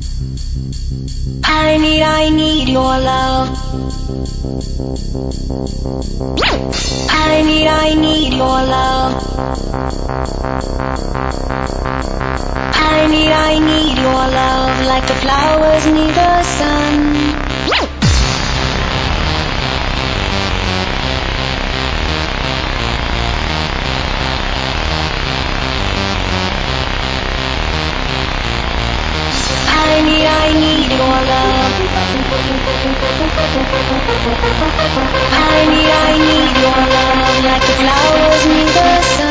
I need your love. I need your love. I need your love like the flowers need the sun. I need your love. I need your love like the flowers need the sun.